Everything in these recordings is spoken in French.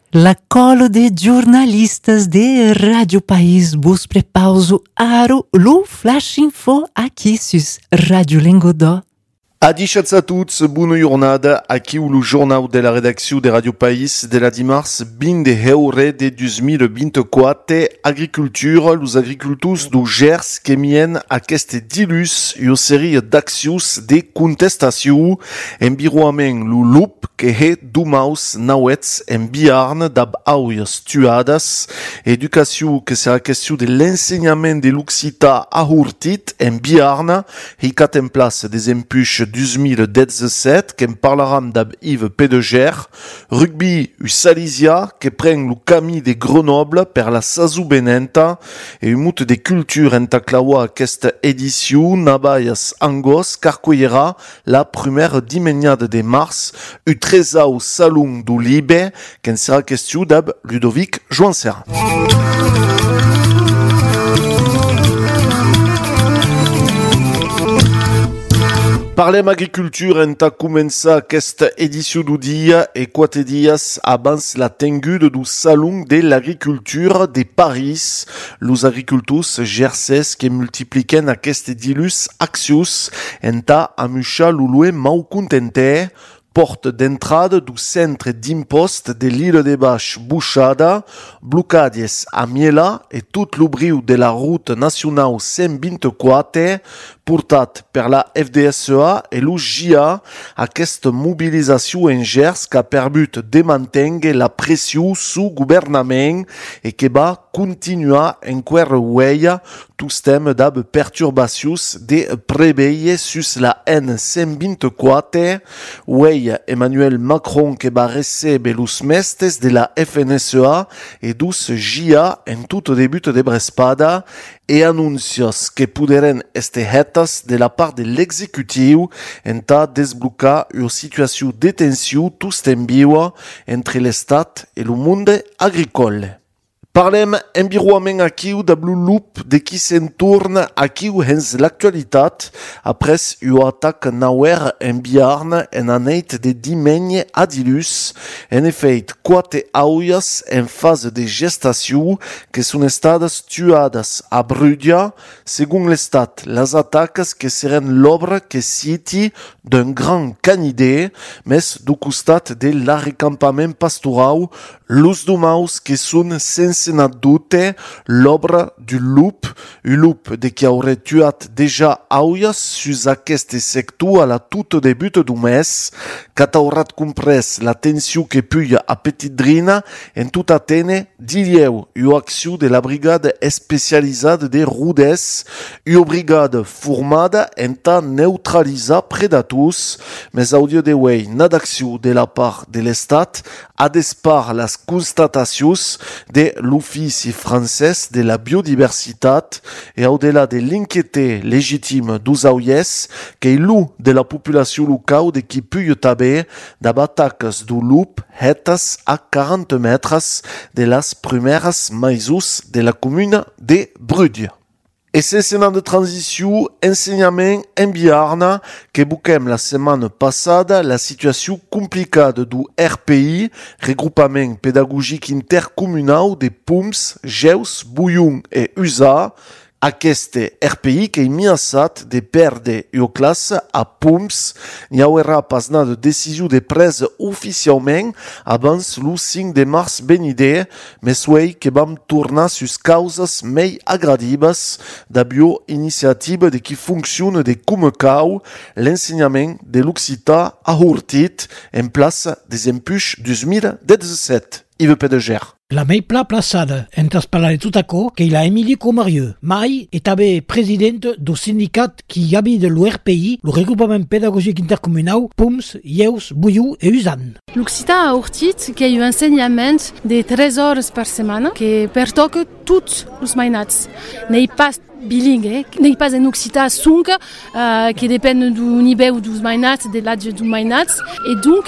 La colo de jornalistas de Radio País vos prepauso aro lo flash info aqui sus Radio Lingodó. Adichatz a tots, bona jornada, aqui o jornal de la redacció de Radio País de la dimarts 20 de heure de 2024. Agricultura, los agricultors do Gers que mien aquest dilus i o sèrie d'accions de contestació, environnement lo lup que he dumaus nauets en biarn d'ab auies tuadas, educació que serà qüestió de l'ensenyament de l'occità a Hurtit en biarn, i cat en place des empuches 2017, que en parlaram d'ab Yves Pédeger, rugby u Salisia, que pren lo camí de Grenoble per la sasu benenta, e un mut de culture enta claua aquesta edició, nabaias angos, carcoyera la première dimeniade de mars, u trezau salon do Libe, qu'en sera question d'ab Ludovic Joanser. Parlem agricultura enta començar aquesta edició do dia e 4 dies abans la tenguda do Salon de l'Agricultura de Paris. Los agricultors gerses que multipliquen aquest dilus accions enta amuchar lo lue mau contente. Porte d'entrada do centre d'impost de l'Île de Baix Buixada, blocades a Miela e tot l'obriu de la route nacional 124, portat per la FDSEA e lo GIA, aquesta mobilització en Gers qu'a perbut de mantenir la pressió su governament e que va continuar en quer ueia tostem d'ab perturbacions de preveie sus la N124, ueia Emmanuel Macron que va receber los mestres de la FNSEA e dus GIA en tout debut de Brespada e anuncios que poderen este hetas de la part de l'executiu enta desblocar una situació de tensió tostem viua entre l'estat e lo monde agricole. Parlem environnement aquiu d'ab lo lup de qui s'entorn aquiu hens l'actualitat apres un atac nauer en biarn en aneit de dimeny a dilus, en efeit 4 auias en fase de gestació que son estadas tuadas a Brudia, segon l'estat, las ataques que seren l'obra que citi d'un grand canidé, mes do costat de l'arrecampament pastoral, los domaus que son sense dute l'obra du lup, un lup de qui aurait tuat déjà auias sus aquest sector a la tout debut du mes, cat aurat comprès la tensió que puia a Petitdrina en tout Atene dilieu u acció de la brigade especializada de Rudes, u brigade formada enta neutralitzar predators, mais audio de wei n'adacció de la part de l'estat a despar las constatacions de l'Offici francès de la biodiversitat e au-delà de l'inquiété légitime dos auies que l'u de la populació local de qui puia taber d'ab ataques do lup hetas a 40 metres de las primeras maïsos de la commune de Brudia. Et c'est scénario de transition, enseignement en biarna, que bouquem la semaine passada la situation complicada du RPI, regroupament pédagogique intercommunal de Pums, Geus, Bouillon et USA, Aquest RPI que est ameaçat de perdre una classe a Pums, n'hi haurà pas de decisió de presa oficialment abans lo 5 de mars venidor, mais uei que vam tornar sus causes mei agradives d'abio iniciativa de qui funciona de cum cau l'ensenyament de l'occità a Hurtit en place des empuches 2017. Yves Pédeger. La mei pla plaçada entre pallaretutako que la Émilie Comarieux. Mai est també president do sindicat qui habite de l'ORPI, le regroupement pédagogique intercommunal Pums, Yeus, Bouillou et Usan. L'Occità a Hurtit que un ensenyament de 3 hores per setmana que pertoca tots els mainats. N'hi pas bilingue, n'hi pas en Occità sung que depèn du nivell dos mainats, de l'âge dos mainats, et donc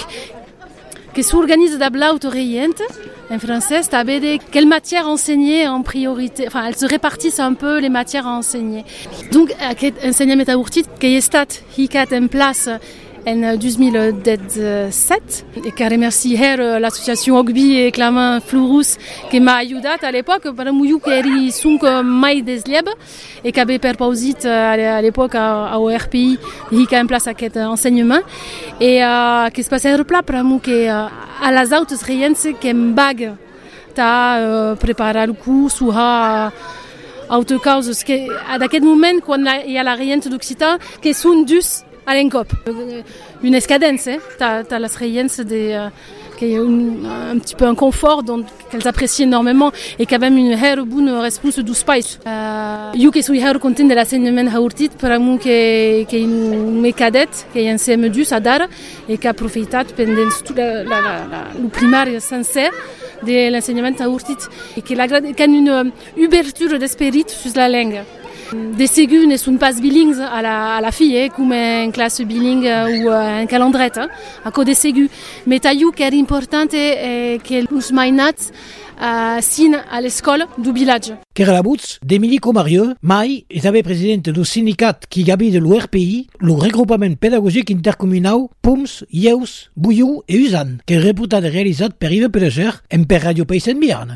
que s'organise d'abord l'autorient en français, c'est-à-dire quelle matière enseigner en priorité, enfin, elles se répartissent un peu les matières à enseigner. Donc, aquest ensenyament a Hurtit, que hi ha estat ficat en place en 2017 et que remercie l'association Ogbi et Clément Flourous qui m'a aidé à l'époque para muiu que eri sunk mai deslieb et qu'avait perpausit à l'époque à ORPI qui a en place aquest enseignement et que se passait repla para mu que à las autres reiense que en bag ta preparar le curs ou autre causes que d'aquest moment quan hi ha la reiente d'Occitan que són dus à l'encop. Une escadence, t'as las reiences qui est un petit peu un confort donc qu'elles apprécient énormément et quand même une bonne réponse du space. Io que suis content de l'enseignement haurtit per amu que une cadette qui est en CM2 à Dar et qui a profité pendant tout le primaire sincère de l'enseignement haurtit et qui a une ouverture d'esprit sur la langue. Des ségus ne sont pas bilingues à la fille, comme en classe bilingue ou en calendrette, à cause des ségus. Mais taillou qui est important que les mainats signent à l'école du village. Qu'era la bouts d'Emilie Comarieux, mai était présidente du syndicat qui gabi de l'URPI, le regroupement pédagogique intercommunal Pums, Yeus, Bouillou et Usan, que reputat réalisat per Yves Pereger en per Radio Pays en Biarn.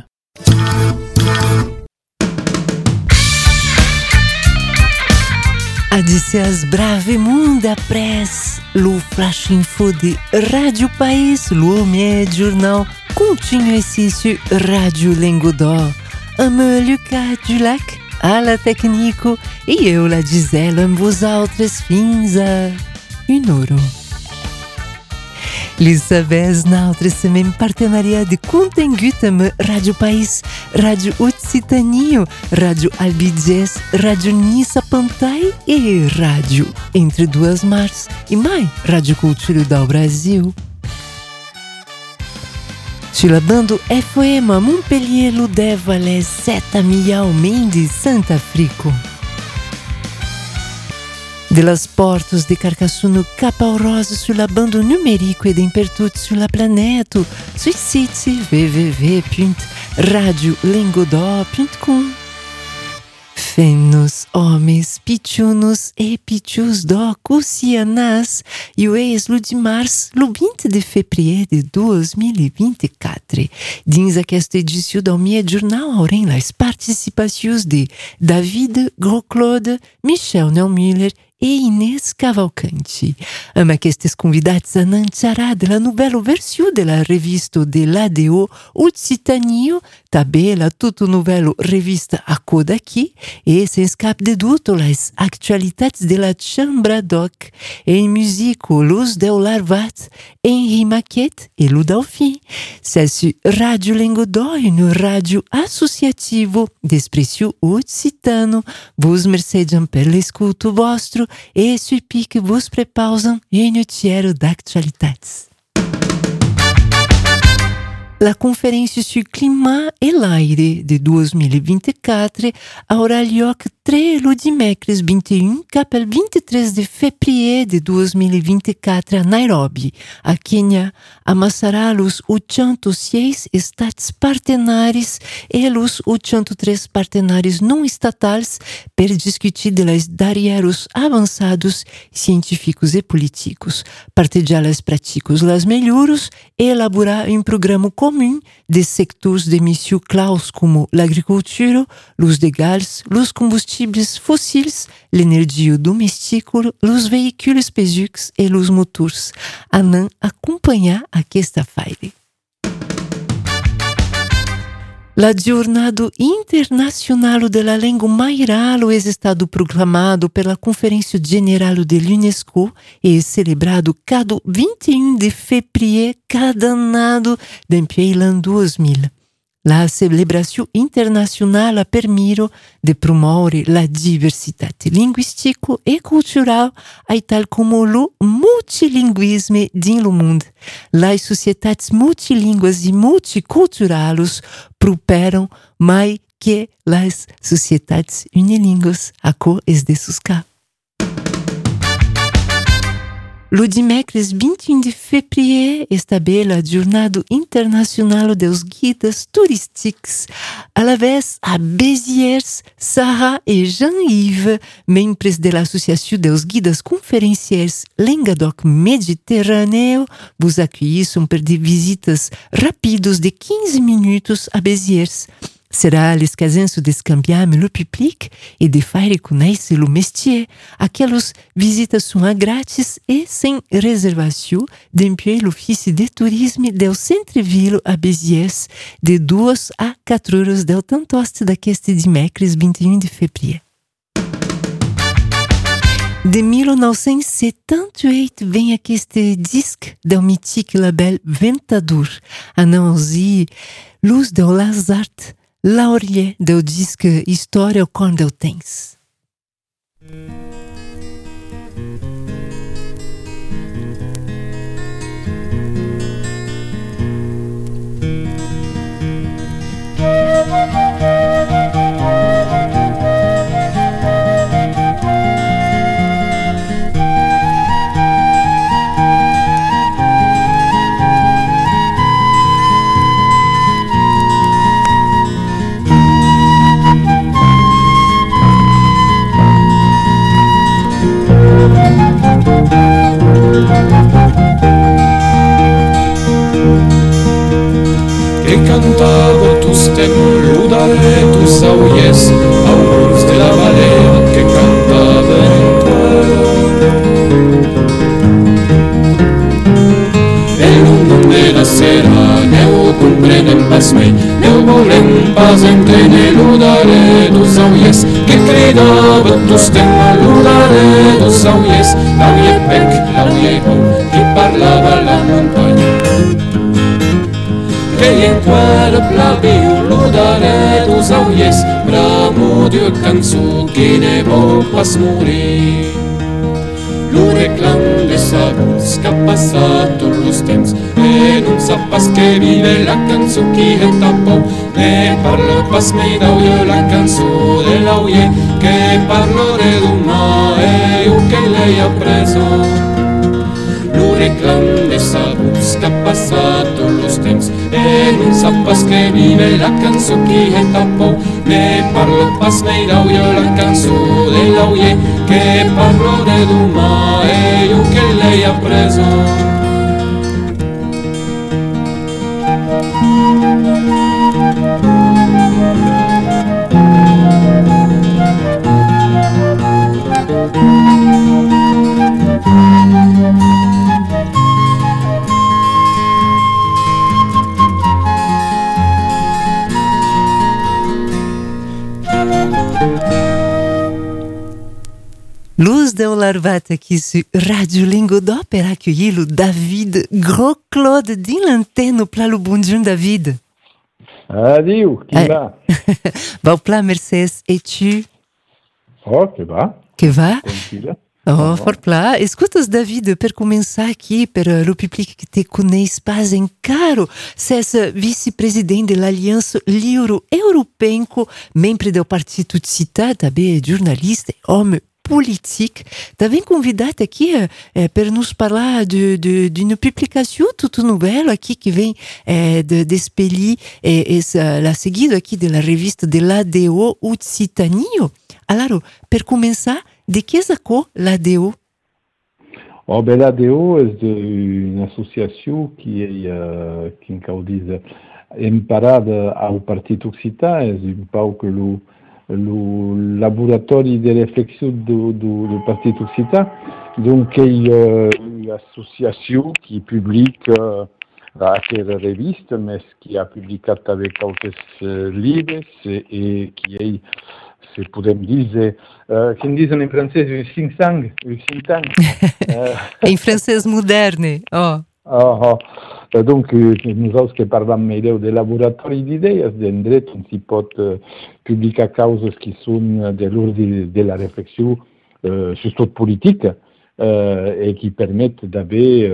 Adicias brave mundo press, lo flash info de Rádio País, lo meu jornal continue ici sur Radio Lengodó. Ame Lucas Dulac, à la technique, e eu la Gisela en vos autres fins a 1 euro. Lisabeth Nautre semaine partenariat de contengut amb Radio País, Radio Occitanie, Radio Albiges, Radio Nissa Pantai e Radio Entre Duas Mars e mais Radio Cultura do Brasil. Sur la bande FM à Montpellier, Ludeva, les 7 Miau Mendes, Santa Frico. De las portas de Carcassonne Capão Rosa sur la bande numérique et d'impertut sur la planète, sur site www.radiolengodó.com. Fêmenos, homens, pichunos e pichus do Cusianas, e o ex-lu de março, lo 20 de fevereiro de 2024. Dins aquesta edició del meu jornal haurem les participacions de David Gros-Claude, Michel Neumüller e Inês Cavalcanti. Amb aquestes convidats analitzarà de la nouvelle versió de la revista de l'ADO Occitanie, també la tota nouvelle revista A Coda Aquí, e sense cap de dubte les actualitats de la Chambra d'Oc, en musique Luz del Larvat, Henri Maquet e Lu Delfim. C'est sur Radio Lengodó, une radio associative d'expression occitano. Vos mercedem per l'escuto vostro e supi que vos prepausam e noticiário d'actualitats. La conferência sur climat et l'aire de 2024 aurà lloc tre lo dimecres 21 cap al 23 de febrer de 2024 a Nairobi, a Quênia, amassarà los 806 estats partenaris e los 803 partenaris não estatais per discutir de les darrieros avançados científicos e políticos, partilhar les práticas las melhoros e elaborar um programa comum de sectores de emissão claus como l'agricultura, los de gás, los combustíveis fósseis, l'energia doméstica, los veículos pessoais e los motores. Anan acompanhar aquesta feira. La Jornada Internacional de la Língua Mairal é estado proclamado pela Conferência Geral de l'UNESCO e é celebrado cada 21 de fevereiro cada ano desde o ano 2000. La celebração internacional ha permiro de promover la diversidade linguística e cultural, tal como o multilinguismo din lo mundo. Las sociedades multilínguas e multiculturales prosperam mais que las sociedades unilínguas, a co es de sus cap. Lo dimecres 21 de febrer estabé la Jornada Internacional dos Guidas Turístics. A la vez, a Béziers, Sarah e Jean-Yves, membres de l'Associació dos Guidas Conferenciers Languedoc Mediterrâneo, vos acolhissem per de visitas rapidos de 15 minutos a Béziers. Será l'escasenço d'escambiar le public e de faire conhecer o métier. Aquelas visitas são grátis e sem reservação depuis l'Office de Tourisme del Centre-Ville a Béziers, de 2 a 4 horas del tantoste d'aqueste dimecres 21 de febrer. De 1978 vem aquest disc del mític label Ventador, annoncé Luz del Lazart, laureat del disc História ao Quando Eu Tens. Que cantava tu stem ludare tu sauies augurs de la balea que cantava en tuelo el nom de la sera neu comprenen pas mei neu volem pas entene ludare tu sauies que cridava tu stem ludare tu sauies l'auie bec l'auie ho qui parlava la montagna che in cuore plaviu l'odare dos auies bramo Dieu cançó qui ne vol pas morir lo reclam de sabuts que ha passat tots los temps e non sap pas que vive la cançó qui est a por ne parle pas mai d'auie la cançó de l'auie que parlore d'una e io che lei ha preso lo reclam de sabuts que ha passat tots los temps e non sap pas que vive la cançó qui est a por ne parle pas mai d'auie la cançó de l'auie que parlore d'una e io che lei ha preso Luz del Larvat aqui sur Radio Lingodo per accueillir le David Gros-Claude din l'antenne pla le bonjour David. Adieu, qui va? Va pla Mercedes et tu? Oh, que va? Que va? Tranquille. Oh, fort pla. Escutas David, per começar aqui, per le public que te conhece pas encara, c'est vice-president de l'Alliance Livre Europeico, membro del Partido Città, també jornalista e home politique. T'avais convidat aqui per nos parlar d'une publicação toute nouvelle aqui que vem d'Espelí e la seguida aqui de la revista de l'ADO Occitanie. Alors, per começar, de que sacou l'ADO? Oh, ben l'ADO est une association qui est emparada ao Partido Occitan, é un pouco le laboratoire de réflexion du Partido Occitan. Donc, il y a une association qui publie cette reviste, mais qui a publié avec quelques livres et qui est, si podem dire, que dizem em francês, un think-tank. Em francês moderne, oh. Donc, nosaltres que parlam mereu de laboratori d'idees, d'en dret, on s'hi pot publicar causes qui són de l'ordre de la reflexió, sobretot política, et qui permettent d'haver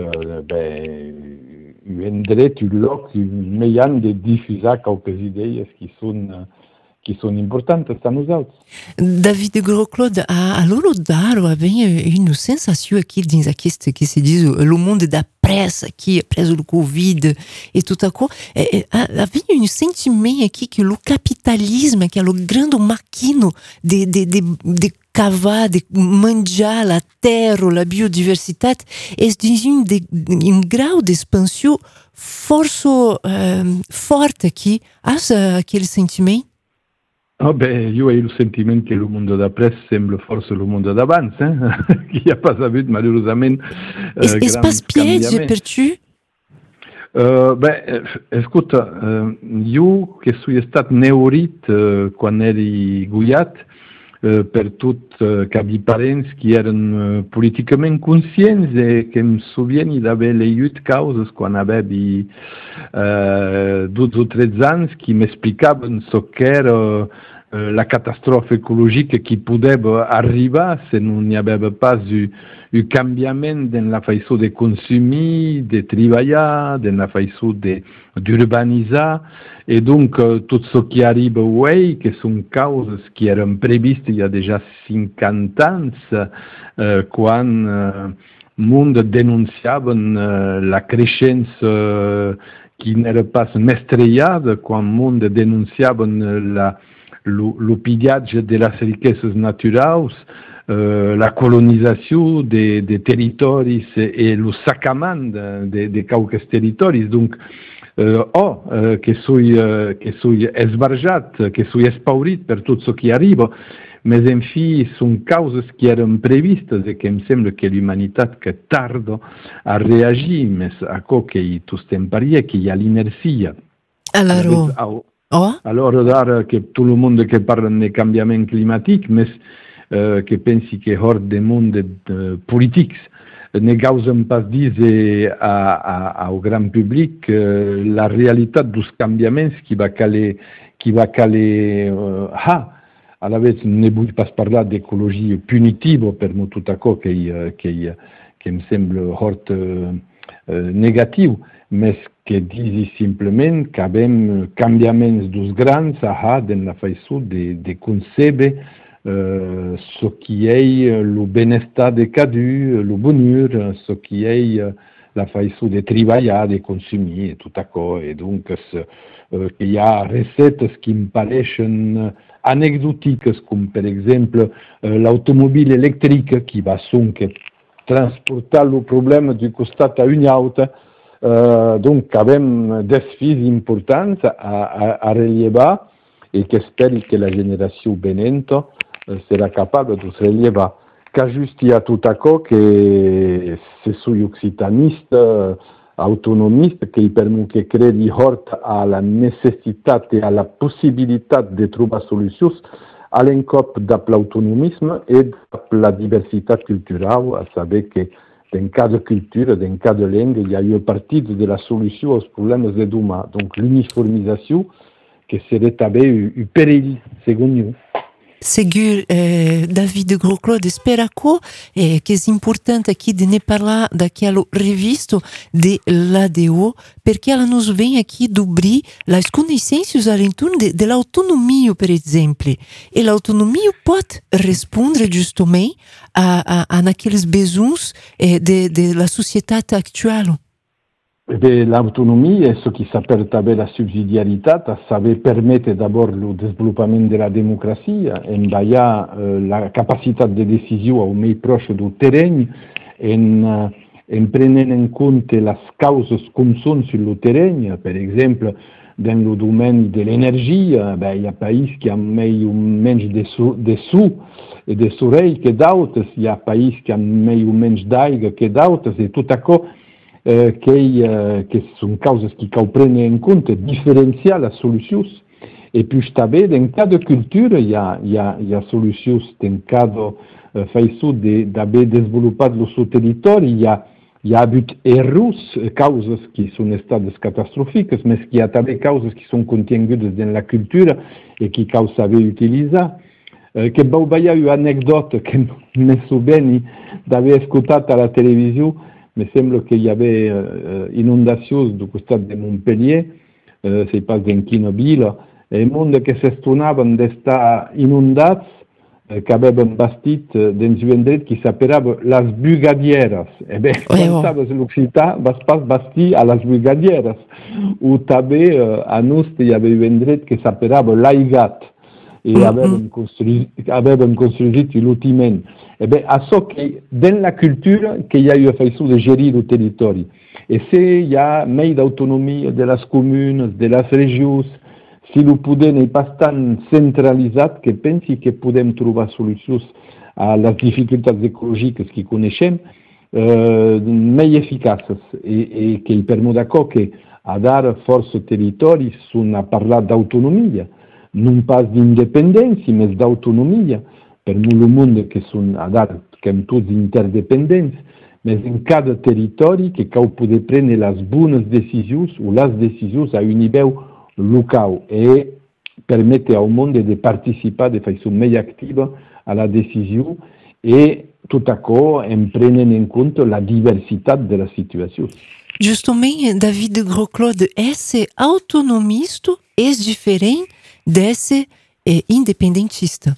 un dret, un lloc, un meilleur de diffusar quelques idees qui són sono importanti a noi. David Gros-Claude, a loro daro avem uma sensação aqui dins aquest que se diz o mundo da pressa aqui, preso do Covid e tudo aquilo, havia um sentimento aqui que o capitalismo, que é o grande maquino de cavar, de manjar a terra, a biodiversitat, és dins un grau d'expansão força forte aqui. Has aquele sentimento? Oh io ho il sentimento che il mondo da pressa sembra forse il mondo d'avanti, che ha pas avuto malheureusement grandi cambiamenti. Per tu? Ascolta, io che sono stato neorit quando eri guiat per tutti i parenti che erano politicamente conscienti e che mi souvieni di avere le 8 cause quando avevi 12 o 13 anni che mi spiegavano so che era la catastrofe ecologica che poteva arrivare se non ne aveva pas un cambiamento nella façon de consumir, de travailler, nella façon d'urbanizzare. Et donc, tout ce qui arrive aujourd'hui, qui sont causes qui étaient prévistes il y a déjà 50 ans, quand le monde dénonçait la croissance qui n'était pas mestrillade, quand le monde dénonçait le pillage de las riquezas naturales, la colonisation des territoires et le saccament de quelques territoires. Donc, que soy esbarjat, que soy espaurit per tot ce qui arriba, mais en fi són causes qui eren previstes e que em sembla que l'humanitat que tarda a reagir, mais a co que tu temparia que hi ha l'inercia. Alors, d'ara que tot el món que parla de canviament climàtic, mais que pensi que hors del món polítics, ne causen pas dir au grand public la realitat dels canviaments qui va caler a la vez ne vull pas parlar d'ecologia punitiva per no tot això que em sembla hort negatiu, mais que disi simplement que avem canviaments dels grans en la façon de concebe ce qui est le benestar de cadu, le bonheur, ce qui est la façon de travailler, de consommer, tout à coup. Et donc, il y a recettes qui me paraissent anecdotiques, comme par exemple l'automobile électrique qui va transporter le problème du costat à une autre. Donc, avem défis importants à relever et j'espère que la génération venente sera capable de se relever. Car juste il y a tout à coup que ce sont occitanistes, autonomistes, qui permettent de créer hort à la nécessité et à la possibilité de trouver solutions à l'encop de l'autonomisme et de la diversité culturelle, à savoir que dans cas de culture, dans cas de langue, il y a eu partie de la solution aux problèmes de l'humain. Donc l'uniformisation, que serait un péril, selon nous. Segur, David Gros-Claude, espera que é importante aqui de ne parlar daquela revista de l'ADO, porque ela nos vem aqui dobrir as conhecências ao entorno de l'autonomia, por exemplo. E l'autonomia pode responder justamente a naqueles besoins de la société actuelle. L'autonomie est ce qui s'appelle la subsidiarité, ça veut permettre d'abord le développement de la démocratie, envair la capacité de décision au plus proche du terrain, en prenant en compte les causes comme sont sur le terrain. Par exemple, dans le domaine de l'énergie, il y a pays qui ont moins de sous et de soleil que d'autres, il y a pays qui ont moins d'aigua que d'autres, et tout à coup, que sont causes qui prennent en compte différencier la solution. Et puis, dans cas de culture, il y a solutions dans cas de façon d'avoir développé le territoire, il y a causes qui sont stades catastrophiques, mais il y a aussi causes qui sont contenues dans la culture et qui causent à utiliser. Que il y a une anecdote que me souviens d'avoir écouté à la télévision. Me semble qu'il y avait inondations du côté de Montpellier, c'est pas dans Quinobile, e il mondo che si stonavano d'estar inondati, che avevano bastit dentro un indret che si appellava las bugadieras. E beh, quando sabato l'Occità, vas pas basti a las bugadieras. O també a Nusti aveva un indret che si appellava l'Aigat. E avevano costruito l'ultimament. E beh, a so che nella cultura che io ho fatto di gerire il territorio. E se hi ha mai d'autonomia de les comunes, de les regions, si lo poder n'est pas tan centralitzat que pensi que podem trobar solucions a les dificultats ecologiques que coneixem mai eficaces e que hi permet d'acord que a dar força territoris són a parlar d'autonomia, non pas d'independència, mas d'autonomia, per molt món que són a dar que hem tots interdependents, mas en cada territori que cal poder prendre les bones decisions o les decisions a un nivell local e permette al món de participar de façon més activa a la decisió e tot això en prenent en compte la diversitat de les situacions. Justament, David Grosclaude, esse autonomista é diferente desse independentista?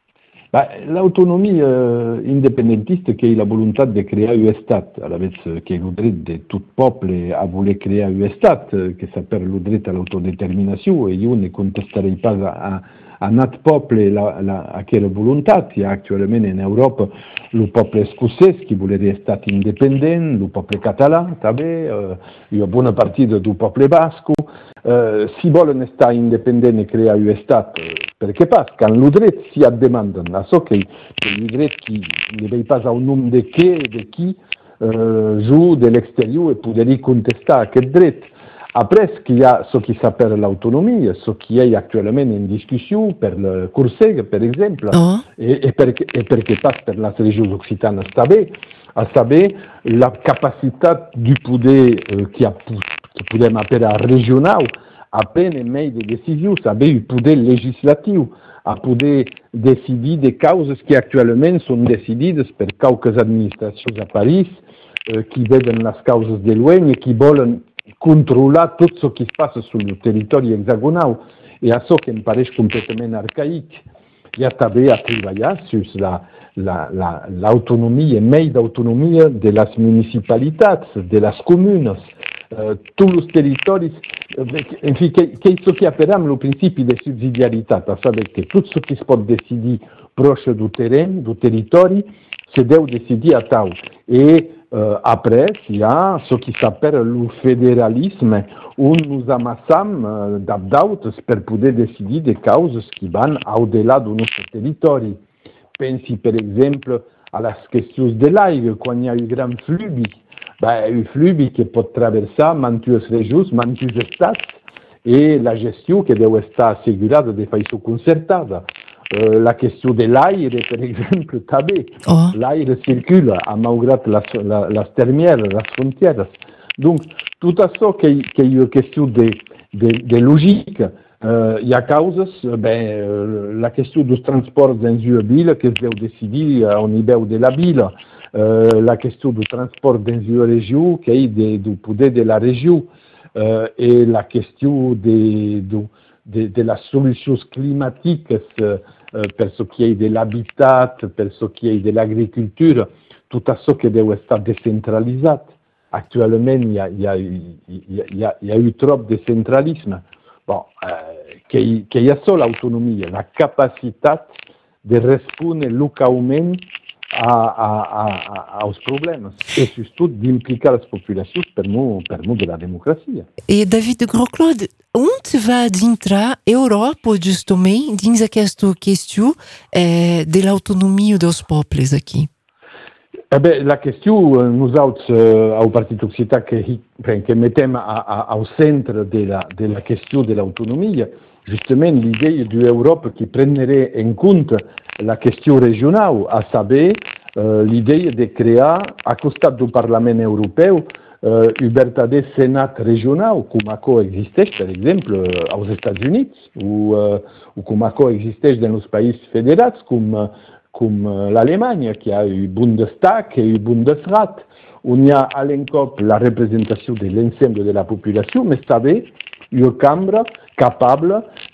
L'autonomia independentista che è la volontà di creare un Stato, alla vez che è il diritto di tutto il popolo a voler creare un Stato, che sapere il diritto all'autodeterminazione, e io ne contesterei pas a nat popolo a quella volontà. Attualmente in Europa il popolo scozzese che vuole essere Stato indipendente, il popolo catalano, una buona parte del popolo basco, si vogliono stare indipendenti e creare un Stato. Perché pas, quand le dret si demanden, a so que le dret qui ne veille pas au nom de qui joue de l'extérieur et poder contestar aquest dret. Après, qu'il y a ce qui s'appelle l'autonomie, ce qui est actuellement en discussion per le Corsega, per exemple, et perché pas per les régions occitanes à saber la capacité du poder qui podem appeler régional, a prendre mai de decisions, saber el poder legislatiu, a poder decidir de causes que actualment són decidides per qualques administracions a París, qui veuen les causes de l'UE i qui volen controlar tot el que es passa sur el territori hexagonal. I això que em pareix completament arcaic. Hi ha també a treballar sur l'autonomia, mai d'autonomia de les municipalitats, de les comunes, tous els territoris, en fi, que és el que apelem el principi de subsidiaritat, a saber que tot el que es pot decidir proche du terreny, du territori, se deu decidir a tal. Et après, hi ha el que s'appelle el federalisme, on nos amassam d'autes per poder decidir de causes que van au-delà del nostre territori. Pensi, per exemple, a les qüestions de l'aigua, quan hi ha un gran fluvi. Un fluvi que pot traversar mantes regions, mantes estats, e la gestió que deu estar assegurada de façon concertada. La qüestió de l'aire, per exemple, també. L'aire circula, malgrat les termières, les frontières. Donc, tot això que hi ha qüestió de lògica, hi ha causes, la qüestió dels transports dins una vila que es deu decidir au nivell de la vila, la question du transport dans une région, qui est du poder de la région, et la question de las solutions climatiques, per ce qui est de l'habitat, per ce qui est de l'agriculture, tout ça qui doit être décentralisé. Actuellement, il y a eu trop de centralisme. Bon, qu'il y a seule l'autonomie, la capacité de répondre localement aos problemas e surtout d'implicar as populações per mo de la democracia. E David Grosclaude, onde vai entrar a Europa justamente dins aquesta questão de l'autonomia dos povos aqui? La qüestió, nosaltres, al Partit Occità, que metem al centre de la qüestió de l'autonomia, justament l'idea d'Europa que prendria en compte la qüestió regional, a saber l'idea de crear, a costat del Parlament Europeu, un verdader senat regional, com això existeix, per exemple, als Estats Units, o com això existeix en els països federats, com l'Alemanya, qui a un Bundestag i un Bundesrat, on hi ha a l'encop la representació de l'ensemble de la populació, mais també una cambra capable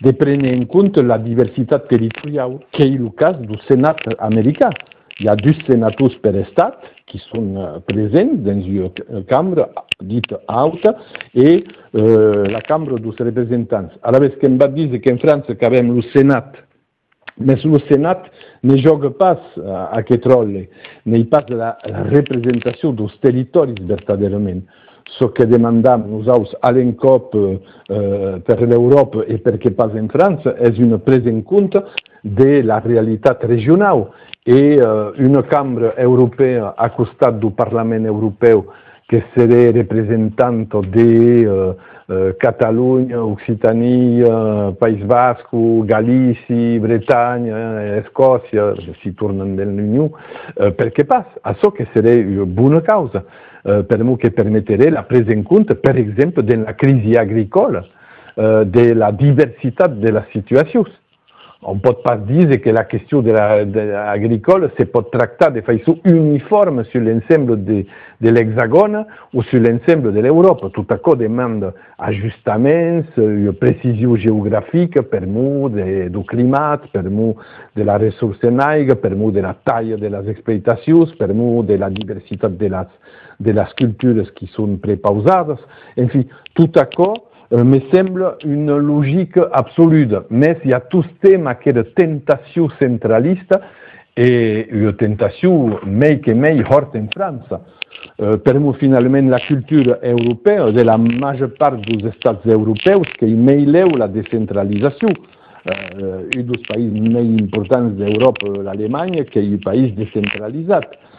de prendre en compte la diversité territoriale, qui est le cas du Sénat américain. Il y a 2 sénateurs per État qui sont présents dans une chambre dite haute et la chambre des représentants. Alors, ce qu'on va dire, c'est qu'en France, quand même, le Sénat, mais le Sénat ne joue pas à quel rôle, n'est pas la représentation des territoires véritablement. Ce que demandons nous à l'ENCOP pour l'Europe et pour que pas en France est une prise en compte de la réalité régionale et une Chambre européenne à côté du Parlement européen qui serait représentante de Catalogne, Occitanie, Pays Basque, Galicie, Bretagne, Escocia, si tournent dans l'Union, perché passe à ce que serait une bonne cause. Qui permettrait la prise en compte, par exemple, de la crise agricole, de la diversité de la situation. On ne peut pas dire que la question agricole se peut traiter de façon uniforme sur l'ensemble de l'Hexagone ou sur l'ensemble de l'Europe. Tout à coup demande ajustements, précision géographique, permis du climat, permis de la ressource en eau, permis de la taille de las exploitations, permis de la diversité de las cultures qui sont prépausées. Enfin, tout à coup, me semble une logique absolue. Mais il y a tout ce thème qui est de tentation centraliste et une tentation forte en France. Per moi, finalement, la culture européenne de la majeure part des États européens qui mêlent la décentralisation. Un des pays les plus importants d'Europe, l'Allemagne, qui est un pays décentralisé.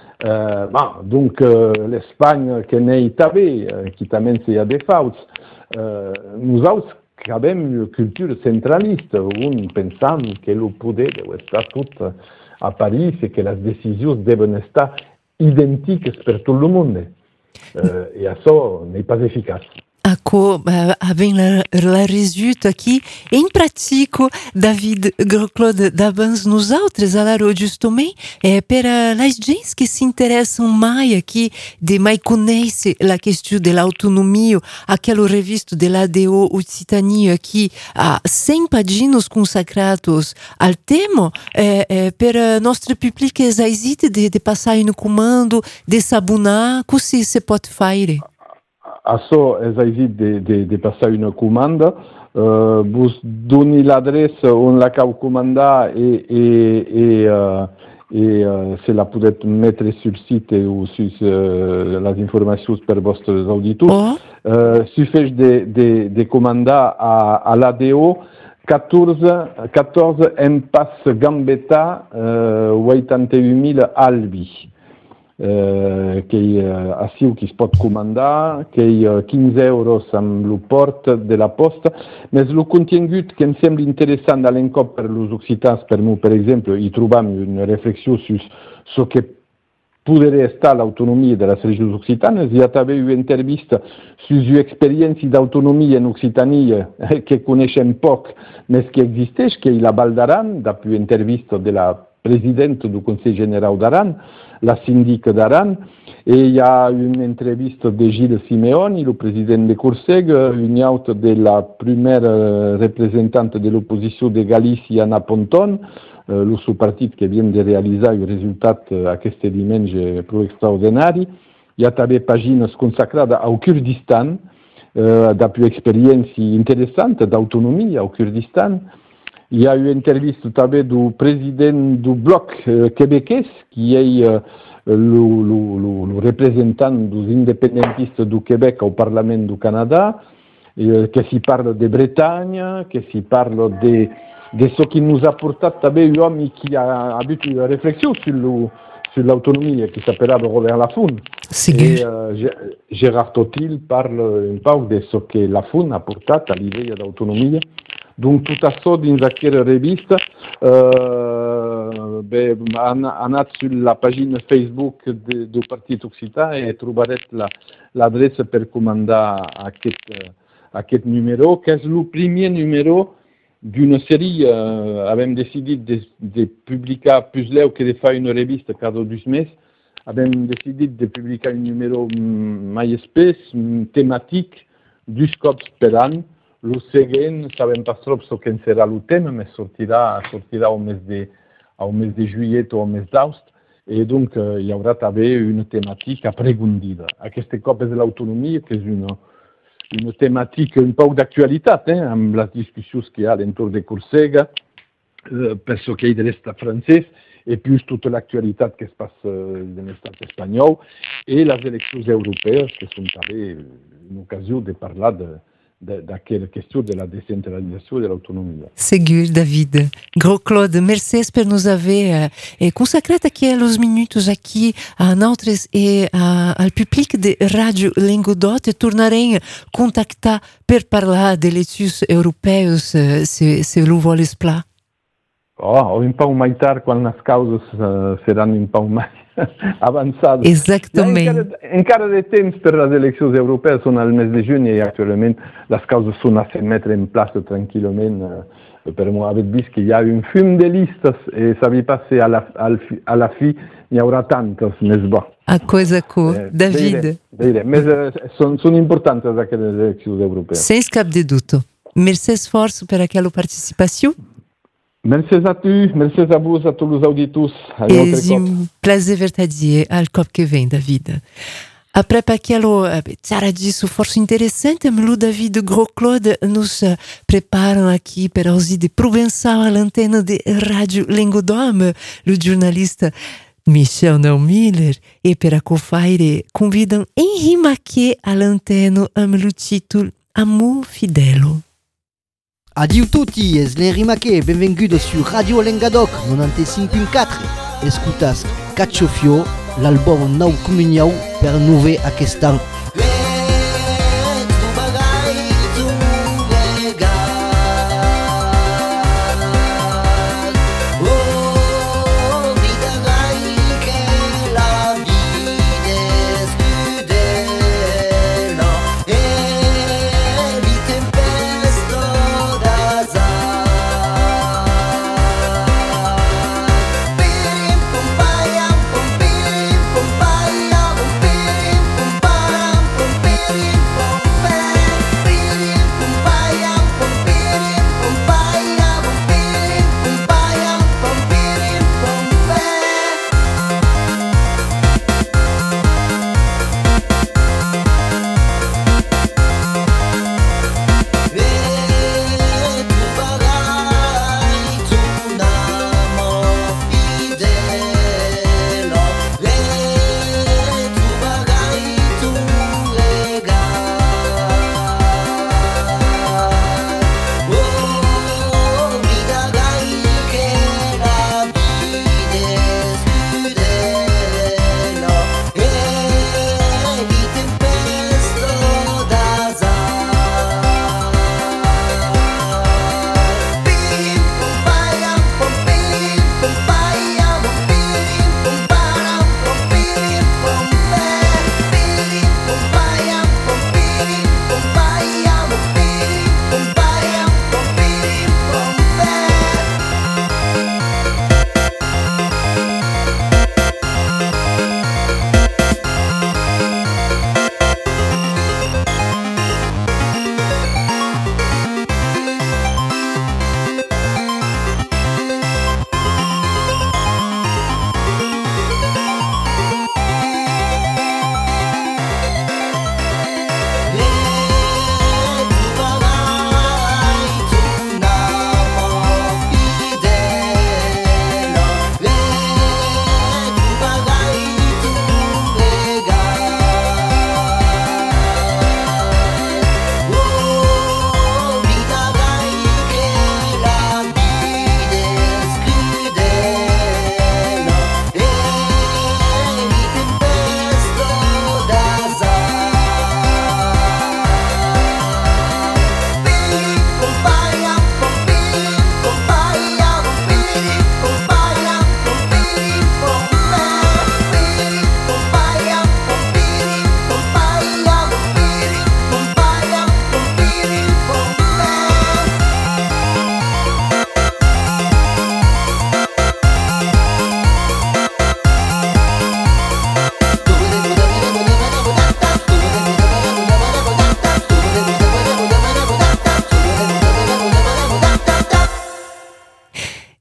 Donc, l'Espagne, qui n'est pas qui también se a des fautes. Nous avons quand même une culture centraliste. On pense que le pouvoir doit estar tout à Paris et que les décisions doivent être identiques pour tout le monde. Et ça n'est pas efficace. Avec la résultat aqui em prático, David Claude Dabans, nos outros, alors justement, per as gens que se interessam mais aqui, de mais conhece la questão de l'autonomia, aquela revista de l'ADO Occitania aqui, a 100 paginos consacrados al tema, per nostro público existe de passar no comando, de sabonar, così se pode fare. À ça, existe de passer une commande. Vous donnez l'adresse, on la commande et cela peut être mettre sur le site ou sur les informations pour votre auditeurs. Suffit de commander à l'ADO 14 Impasse Gambetta 88000 Albi. Qui se peut commander, qui est 15 euros amb le port de la poste, mais le contenu qui me semble intéressant dans l'ENCOP pour les Occitans, per nous, par exemple, y trouvons une réflexion sur ce que pourrait être l'autonomie de la région occitane. Il y a eu une interview sur une expérience d'autonomie en Occitanie que connaissent peu, mais qui existe, qui est la Val d'Aran, depuis une interview de la présidente du Conseil général d'Aran, la syndic d'Aran, et il y a une entrevista de Gilles Simeoni, le président de Corseg, une autre de la première représentante de l'opposition de Galicie, Anna Ponton, le sous-parti qui vient de réaliser un résultat à ce dimanche plus extraordinaire. Il y a aussi pagines consacrées au Kurdistan, d'après expérience intéressante d'autonomie au Kurdistan. Il y a eu une interview du président du bloc québécois, qui est le représentant des indépendantistes du Québec au Parlement du Canada, qui s'y parle de Bretagne, qui s'y parle de ce qui nous a apporté un homme qui a eu une réflexion sur l'autonomie, qui s'appelle Robert Lafoun. Et Gérard Totil parle un peu de ce que Lafoun a apporté à l'idée d'autonomie. Donc, tout ça dans cette revue, anat sur la page Facebook du Parti Occitan et trouverez l'adresse pour commander à cet numéro, qui est le premier numéro d'une série. Avons décidé de publier plus que de faire une revue cada 2 meses. Avons décidé de publier un numéro plus espèce, thématique, 2 cops par an. lo següent sabem pas trop ce que serà el tema, mais sortirà au mes de juillet o au mes d'agost, et donc hi haurà també una temàtica aprofundida. Aquest cop és l'autonomia, que és una temàtica un poc d'actualitat, amb les discussions que hi ha a l'entorn de Còrsega, per ce qui est de l'Estat francès, et puis toute l'actualitat que se passe dans l'Estat espanyol, et les élections européennes, qui sont també une occasion de parler d'aquella question de la décentralisation de l'autonomia. Segur, David. Gros Claude, merci per nos haver consacrat aqueles minutos aqui a nosaltres e al public de Ràdio Llenguadoc. Tornarem a contactar per parlar de eleições europeus, se lo voles pla. Un peu mai tard, quan les causes seran un peu més avançades. Exactament. Encara de temps per les eleccions europees, són al mes de juny i actualment les causes són a se mettre en plaça tranquil·lament. Per moi, avete vist que hi ha un fum de listes i sabia pas si a la fi n'hi haurà tantes, més bo. A coisa David. Més són importants aquelles eleccions europees. Sense cap de dubte. Merci fort per aquela participació. Merci a tu, merci a vos, a tots os auditors. És un prazer verdadeiro al cop que vem, David. Après aquilo, tsara disso força interessante, o David Gros Claude nos preparam aqui para ouvir de Provençal à l'antenne de Rádio Llenguadoc, o jornalista Michel Neumiller, e per a cofaire convidam Henri Maquet à l'antenne amb o título Amor Fidelo. Adieu tutti, es Henri Maquet, benvenuto su Radio Llenguadoc 95.4. Escutas Cacciofio, l'album Nou Comuniau per nouve aquest any. Para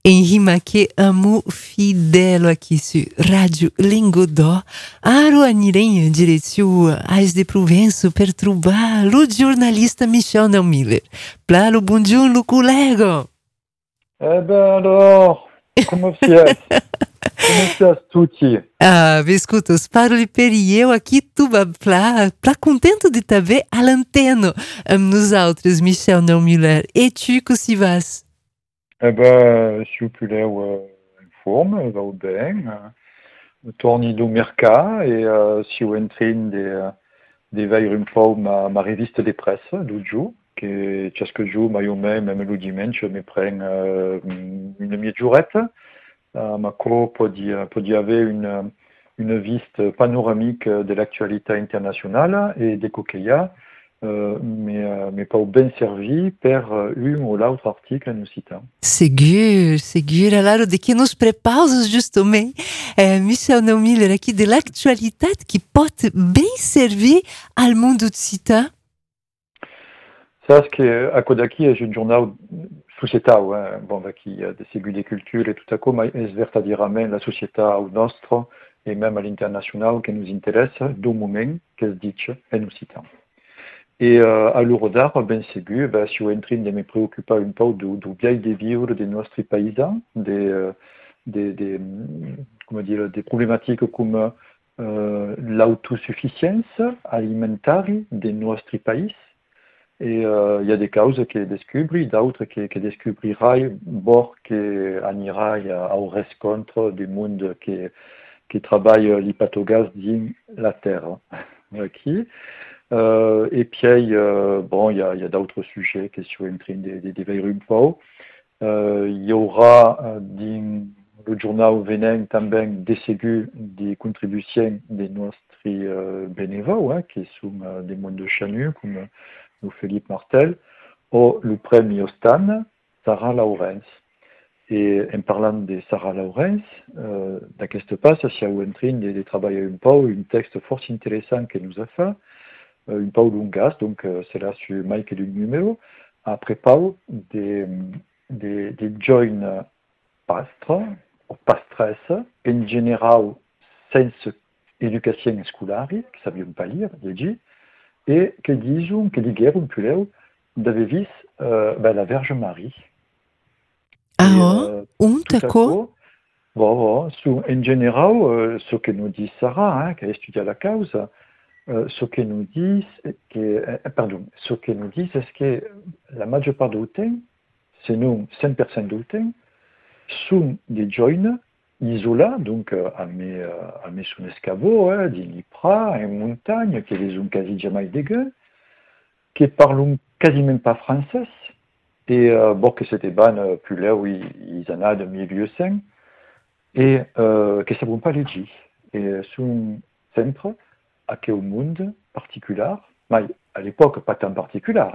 Henri amo fidelo aqui sur Radio Lingodó. Aro anirem em direção às de Provenço per trobar o jornalista Michel Neumiller. Plalo buongiorno collego. Eh ben alors, come siete? Come siete tutti? Ah, escuta, os paroli per eu aqui tuba plá contento de te ver à l'antenne. Nos autres, Michel Neumiller. E tu, que si vas? Eh ben, je suis in forme, va bem. Torni do mercat e si ho entrin de veire un po' ma revista de presse do giù, che ciascun giù, mai o même le dimanche, mi pren una mia giuretta, ma podi avere une viste panoramique de l'actualité internationale et de coquilla, mais pas bien servi per un ou l'autre article nous citant. Seguir, alors de que nos prepausos justamente, Michel Neumiller aqui de l'actualité qui peut bien servir al mundo de cita. Saps que a Kodaki és un jornal societal, qui de segur de culture et tout à coup, mais és verdaderament la societat nostra et même à l'international que nous intéresse do moment que es dit et nous citant. Et à l'Eurodar, ben segur, si ho entrin de me preocupar un peu du biais de vivre de nostres paysans, des problématiques comme l'autosuffisance alimentaire de nostres pays. Et il y a des causes que descobri, d'autres que descobrirai, bord que anirai au rescontre du monde qui travaille l'hypatogaz dans la terre. Aqui. Et puis, il y a d'autres sujets que je suis en train de voir un peu. Il y aura dans le journal venant também de ségur des contributions de nostres bénévoles, qui sont des mondes de Chanu, comme nous Philippe Martel, ou le premier Stan, Sarah Lawrence. Et en parlant de Sarah Lawrence, dans cette passe, je suis en train de travailler un peu un texte fort intéressant que nous a fait, un peu longas, donc c'est là sur Mike du numéro, après Pau, des jeunes pastres, ou pastresses, en général, sans éducation scolaire, qui ne savaient pas lire, et qui diguent un peu d'avait vu la Vierge Marie. D'accord. En général, ce que nous dit Sarah, qui a étudié la cause, ce que nous disent, c'est que la majeure part du temps, c'est nous, 100% du temps, sont des jeunes isolés, donc à mes son escabeau, des lipras, en montagne, qui les ont quasi jamais dégueu, qui parlent quasiment pas français, et que c'était ban plus là où ils en ont de milieu sain, et que ne savent pas les dire, et sont sempre à quel monde particulier, mais à l'époque pas tant particulier,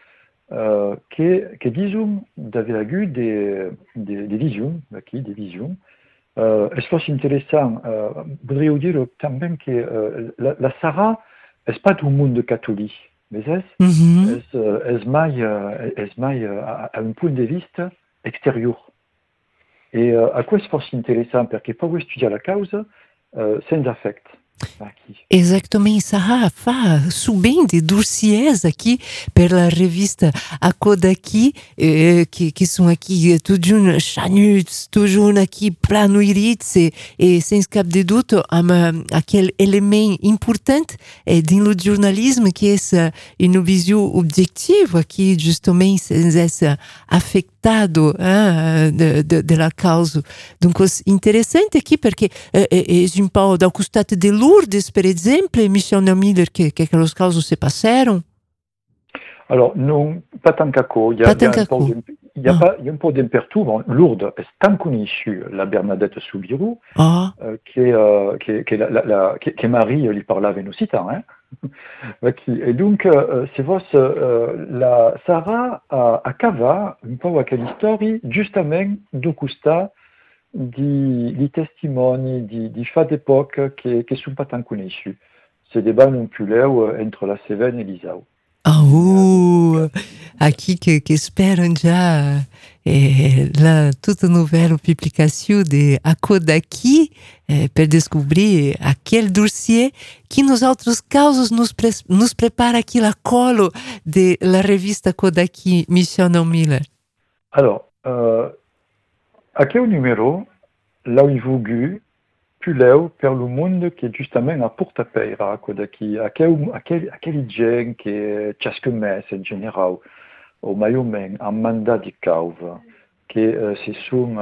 que disons d'avoir eu des visions, des visions. C'est intéressant. Voudrais dire também que la Sarah n'est pas du monde catholique, mais est mai à un point de vue extérieur. Et à quoi c'est intéressant? Parce que pour étudier la cause, sans affect. Exatamente, Sarah fa subem de dossiers aqui pela revista A Kodaki, que são aqui tudo chanuts, tudo aqui planuiritz e sem cap de dúvida aquele elemento importante dentro do jornalismo que é uma visão objetiva aqui justamente sem afetado de la causa. Donc interessante aqui porque é um pouco da costata de Lourdes, per exemple, Michel Neumiller, que os casos se passaram? Alors, non, pas tant qu'à quoi. Il y a un peu d'imperturbant. Lourdes est tant connue, la Bernadette Soubirou, qui Marie lui parlait nous citant. Et donc, c'est vrai, la Sarah a cava un peu à quelle histoire, justement, du costa, di testimoni, di faits d'époque qui ne sont pas tant connus. C'est des bancs non plus là entre la Cévennes et l'Isao. Ah, aqui que esperam já la toute nouvelle publicação de Akodaki para descobrir aquele dossiê que nos outros causos nos prepara aqui la colo de la revista Kodaki, Michel Miller. Alors, aqui é o número lá eu vulgu puleu pelo mundo que justamente a porta-feira a Kodaki, aquele gen que chaque mês em geral, o maior a mandat de cauve, que se sont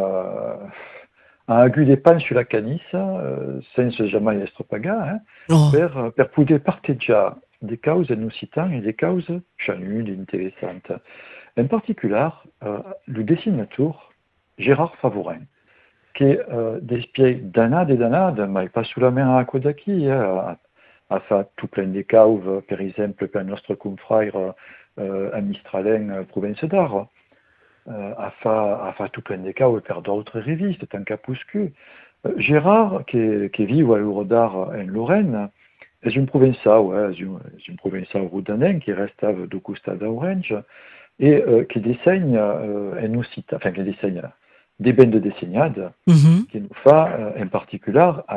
a agu de pan sur la canissa, sense jamais estropagar, per poder partejar des causes inusitantes et des causes chanules et intéressantes. En particular, le dessinateur Gérard Favorin, qui despiei danade, mais pas sous la main à Kodaki, a fait tout plein de cauves, par exemple, per notre confrère à Mistralen, province d'Art, a fait tout plein de cauves per d'autres revistes, tant qu'à Pouscu. Gérard, qui vit à l'Eurodar en Lorraine, est une provincia roudanen qui reste de Costa d'Orange, et qui dessine qui dessine des bandes dessinées, qui nous fait en particulier à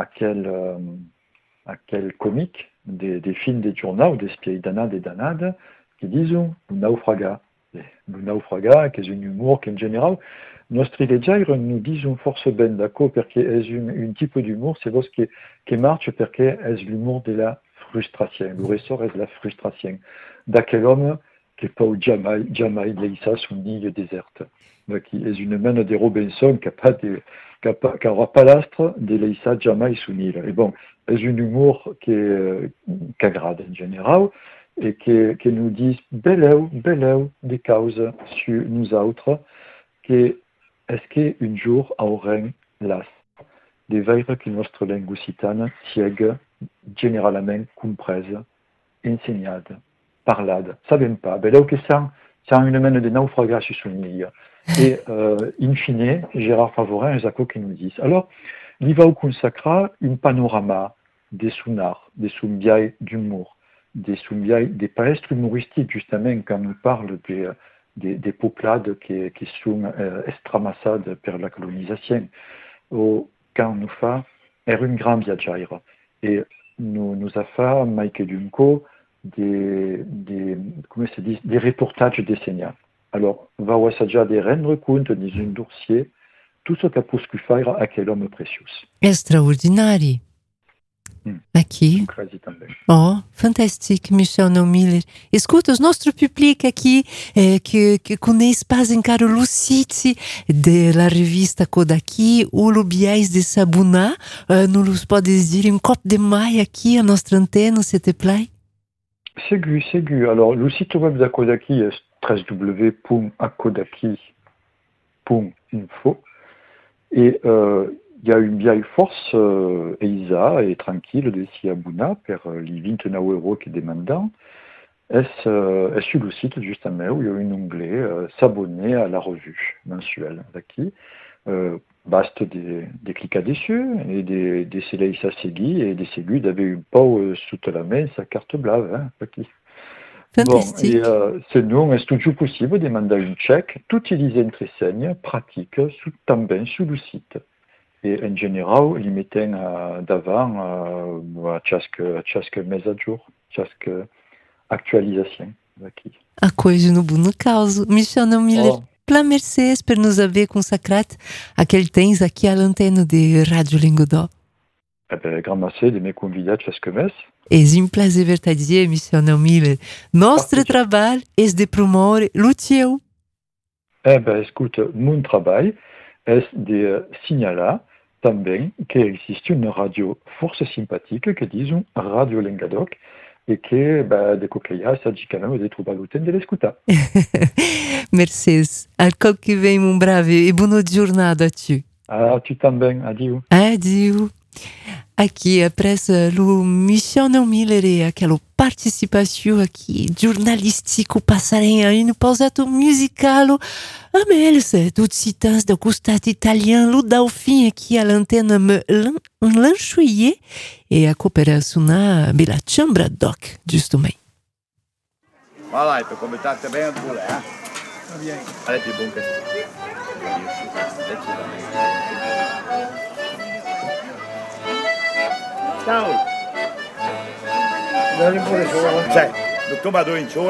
quel comique des films des journaux, des spies danades, qui disent le naufraga, qui est un humour qu'en général, notre lecteurs nous disent force ben d'accord, parce que c'est un type d'humour, c'est ce qui marche, parce que c'est l'humour de la frustration, le ressort est de la frustration, d'aquel homme qui peut jamais laisser son île déserte, qui est une main de Robinson qui aura pas l'astre de laisser jamais son île. Et bon, c'est un humour qui agrade en général, et qui nous dit beleu des causes sur nous autres, que est-ce qu'un jour aurons las des veires que notre langue occitane siègue généralement comprise, enseignade, parlade, savons pas, beleu que c'est une main de naufragas sur son île. Et in fine, Gérard Favorin et Zaco qui nous disent. Alors, il va consacrer un panorama des sonars, des soumbiailles d'humour, des palestres humoristiques, justement, quand on parle des peuplades qui sont estramassades par la colonisation, ou quand nous fait un grand viaggère. Et nous a fait, Mike Dunco, des reportages dessinés. Alors, va déjà de rendre compte dans un dossier tout ce qu'a pu faire à quel homme précieux. Extraordinaire. Aqui. Oh, fantástico, Michel Miller. Escuta, os nossos public aqui que conhece fazem caro Lucite da revista Kodaki, o Lubiais de Sabuná, nos podes dizer um copo de maio aqui a nossa antenne, s'il te plaît? Ségu. Alors, le site web de Kodaki est www.akodaki.info et il y a une vieille force EISA et tranquille de Siabuna per les 29 € qui demandent. Est sur le site justement où il y a un onglet s'abonner à la revue mensuelle d'Aki. Baste de cliquer dessus et de se laisser seguir et de seguir d'avoir une pau sous la main sa carte blave. Aki. Fantastique. Bon, et sinon, est toujours possible de demander un chèque, tout utiliser une enseigne pratique também sur le site. Et en général, ils mettent d'avant à chaque mise à jour, chaque actualisation. Aqui. A coisa no bono causa. Michel Miller, pela Mercedes, por nos haver consacrado aquele tens aqui à antena de Rádio Lingodó. Grand merci de me convidar chaque mês. É um prazer verdadeiro, Michel Miller. Nosso trabalho é de promover o teu. Écoute, mon travail est de signaler também qu'il existe une radio force sympathique que disons Radio Lengadoc et que de coquillas sagicamente de trouver l'utente de l'escutar. Mercedes, al col que vem bravo e boa jornada a tu. Ah, tu também, adieu. Adieu. Aqui apressa o Michel Miller e aquela participação aqui jornalístico passarinho aí no pausato musical. A meles tudo citans do costat italien lo Dauphine aqui a l'antenne me lanchoyer e a cooperação na bela chambra doc, justamente. Ma vai, per commentarti bene tu, Va bene. Allora, più buon che ciao. Dai pure solo. Cioè, dottor vado in ciò,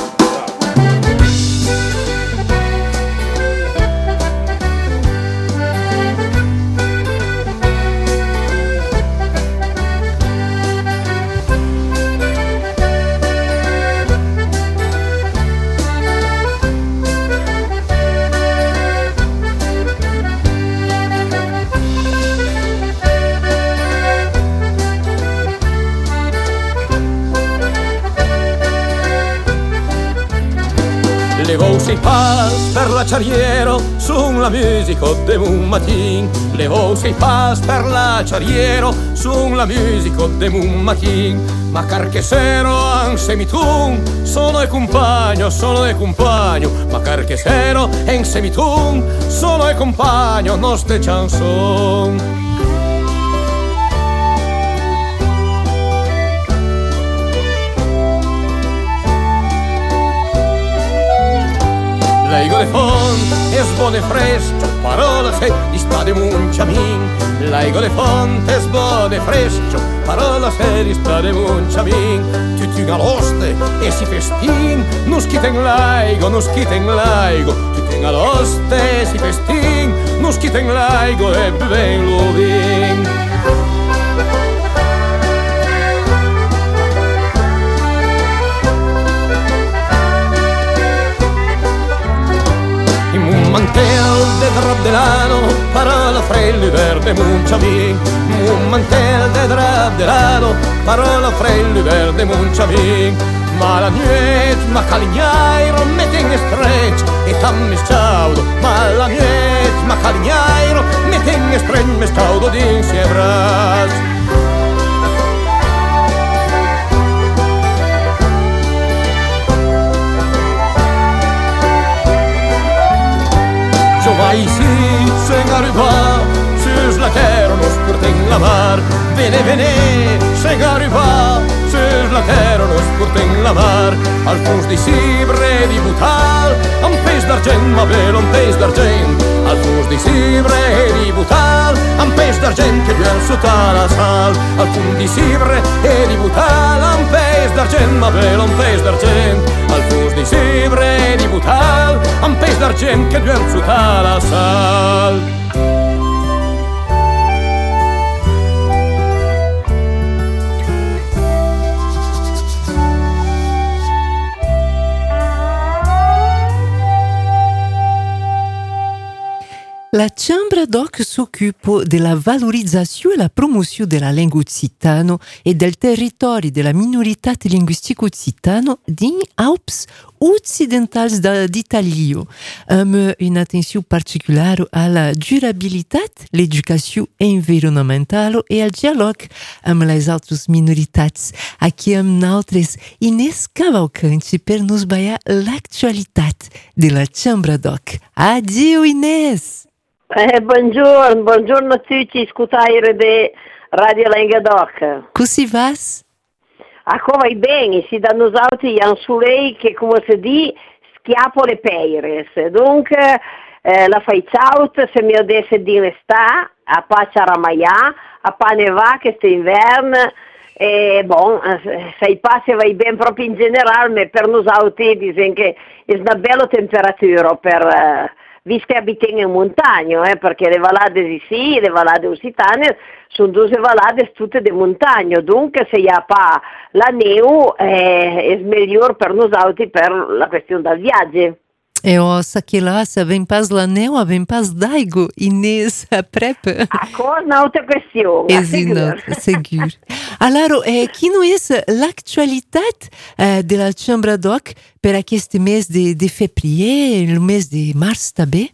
Levou-se em paz per la Ciariero sun la musica de un matin. Levou-se em paz per la Ciariero sun la musica de un matin. Ma carchesero an semitun sono e compagno, ma carchesero en semitun sono e compagno nostre chanson. Laigo de font es bone fresco, parola se di sta de munciamin. Laigo de font es bone fresco, parola se di sta de munciamin. Tutun aloste e si festin, nus quiten laigo, tutun aloste e si festin, nus quiten laigo e ben luvin. Mantel de drap de lano para la frelli verde munciamin. Un mantel de drap de lano para la frelli verde munciamin. Ma la nuet ma calignairo meten stretch e tam misciaudo. Ma la nuet ma calignairo meten stretch misciaudo d'insie bras. Mai si sen arriva sus la terra nos porten la mar. Vene, sen arriva sus la terra nos porten la mar. Al fons di cibre di butal, un pes d'argent, ma velo un pes d'argent. Al fons di cibre di butal, un pes d'argent che viene sotto la sal. Al fons di cibre di butal, un pes d'argent, ma velo un pes d'argent. Al fons di cibre di butal, un pes d'argent che viene sotto la sal. La Chambre DOC s'occupe de la valorizzazione e la promozione della lingua occitana e del territorio della minorità linguistica occitana din Alpes occidentals d'Italia, amb une attention particulière alla durabilità, l'educació environnementale e al dialogue amb les altres minoritats. Aquí amb nosaltres Inés Cavalcanti per nos ballar l'actualitat de la Chambre DOC. Addio Inés! Buongiorno a tutti, ascoltatori di Radio Languedoc. Come vas? Come bene, si da noi altri un soleil che, come si dice, schiappa le peires. Dunque, la fai ciao, se mi adesso di restare, a pace a Ramaià, a Paneva, che sta inverno, e se passi vai bene proprio in generale, ma per noi altri dicono che è una bella temperatura per... visto che abitiamo in montagna, perché le vallate sì, le vallate occitane sono due vallate tutte di montagna, dunque se ha pas la neu è meglio per noi altri per la questione del viaggio. E sa che là, se avem pas la neu, avem pas d'aigo, Inés, prep. Ancora un'altra questione. Sigur. Allora, quina è l'attualità della Chambre DOC per questo mese di febbraio, il mese di marzo, també?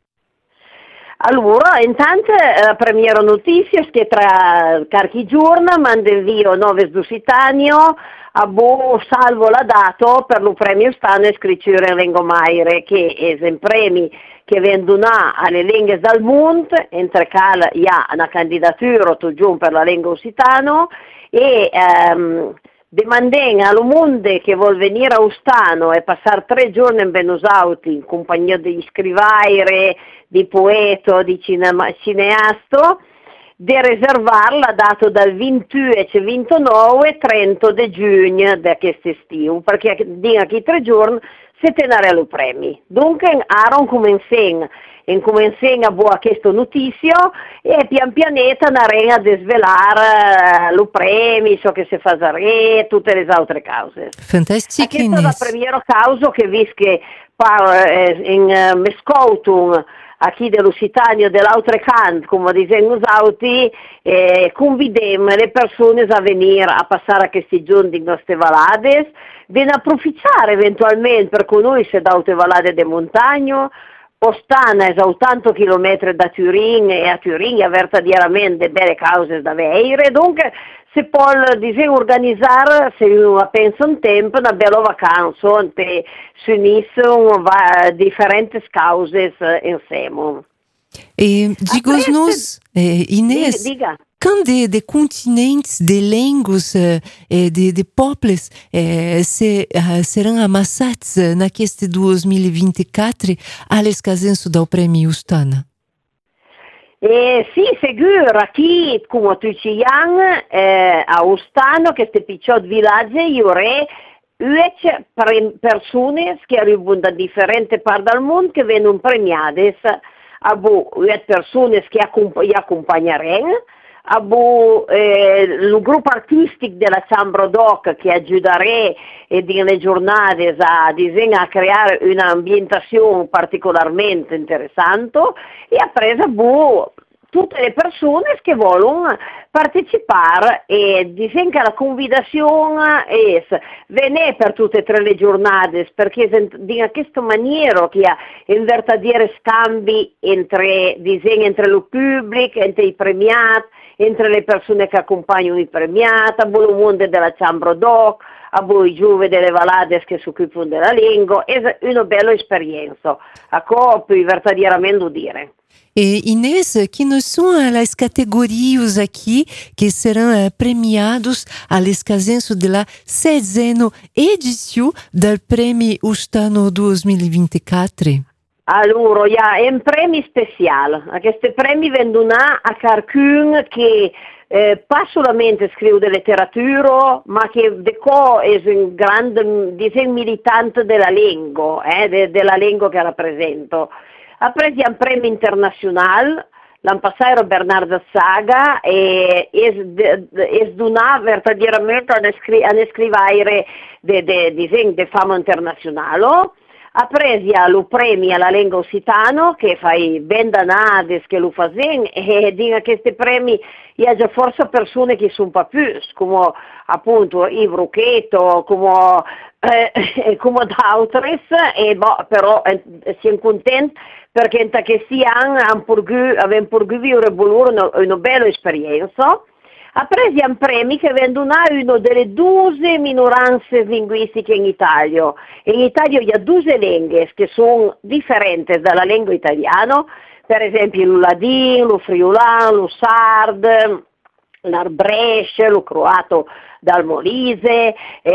Allora, intanto la prima notizia è che tra qualche giorno manda invio Noves d'Occitania a salvo la dato per il premio Stano e scrittura in lingua maire, che è un premio che viene donato alle lingue del mondo, entre cui hi ha una candidatura per la lingua occitana e Demandem allo monde che vuol venire a Ustano e passare 3 giorni in Benusauti in compagnia di scrivaire, di poeta, di cineasto, di riservare la data dal 28 al 29 e 30 di giugno di questo estivo, perché dicono che 3 giorni si tenere lo premi. Dunque, Aaron cominciamo a buona questa notizia e pian pianeta andremo a svelare lo premio, so che si fa e tutte le altre cause. Fantastico. Questa è la prima causa che visto che in Mescoutum a chi dell'Occitania dell'altre canto, come dicono auti, convidiamo le persone a venire a passare a questi giorni in queste valades, viene a approfittare eventualmente per conoscere da altre valade di montagna. Ostana è a 80 km da Turin e a Turin è veramente belle cause da vedere, dunque si può organizzare, se uno pensa un tempo, una bella vacanza per si uniscono differenti cause insieme. E digos-nos, Inês, diga. quand de continents, de línguas e de pobles serão amassados naqueste 2024 alles casenso do prêmio Ustana? Sì, sicuro, qui come tutti gli anni a Ustano, queste piccole villaggi, io avrei 10 persone che arrivano da differenti parti del mondo che vengono premiate, a 10 persone che accompagneranno, il gruppo artistico della Ciambro Doc che aiuterà nelle giornate a creare un'ambientazione particolarmente interessante e ha preso tutte le persone che vogliono partecipare e dicono che la convidazione è venire per tutte e 3 le giornate perché in questa maniera che ha in vertadiere scambi entre lo pubblico, entre i premiati, entre le persone che accompagnano i premiati, a il mondo della Ciambro Doc, a voi giovani delle valade che si occupano della lingua, è una bella esperienza, a cui puoi verdaderamente dire. E Inês, quais são as categorias aqui que serão premiados às casenço da 16ª edição do Prêmio Ustano 2024? Allora, il y a un premio speciale. Questi premi vengono a qualcuno che pas solamente scrive di letteratura, ma che è un grande militante della lingua, della lingua che rappresento. Ha preso un premio internazionale, l'anno passato Bernardo Saga, e è donato veramente a scrivere di fama internazionale. Ha preso lo premio alla lingua occitano, che fai ben danades che lo fanno, e dico che questi premi hi ha già forse persone che sono un po' più, come appunto Yves Rucchetto, come d'altres, però siamo contenti perché in questi anni abbiamo potuto una bella esperienza. Ha preso un premio che vengono a una delle 12 minoranze linguistiche in Italia. In Italia hi ha 12 lingue che sono differenti dalla lingua italiana, per esempio il ladino, lo friulano, lo sardo, l'arbresce, lo croato dal Molise,